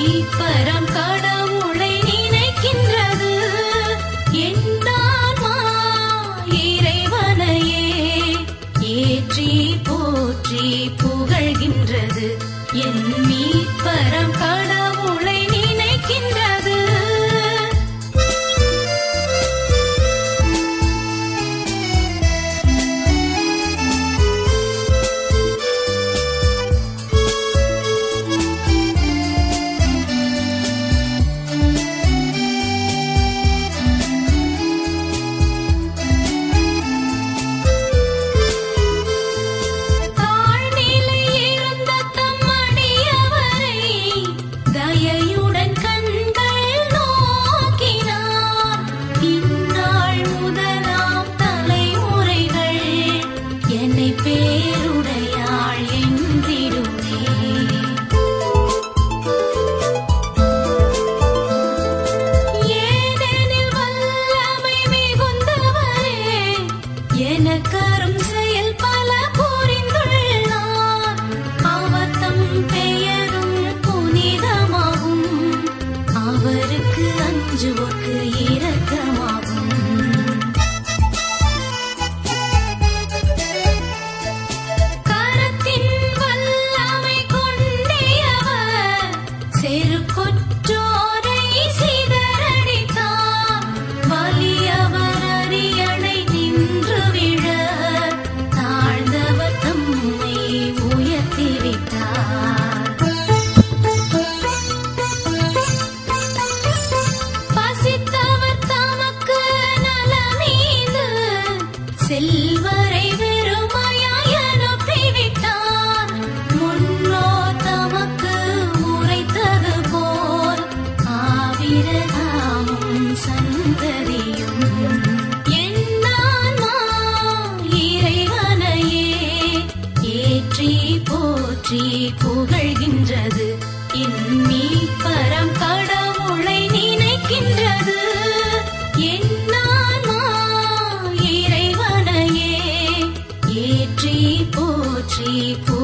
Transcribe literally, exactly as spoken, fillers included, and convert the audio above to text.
மீட்பரம் கடவுளை நினைக்கின்றது. என்னான்மா இறைவனையே ஏற்றி போற்றி புகழ்கின்றது. என் மீட்பரம் கடவுளை நினைக்கின்றது. செல்வரை வெறுமையாய் அனுப்பிவிட்டார். முன்னோர் தமக்கு உரைத்தது போல் ஆபிரகாமும் சந்ததியும் என்னான்மா இறைவனையே ஏற்றி போற்றி புகழ்கின்றது. என் மீட்பரம் கடவுளை நினைக்கின்றது. என்னான்மா இறைவனையே ஏற்றி போற்றி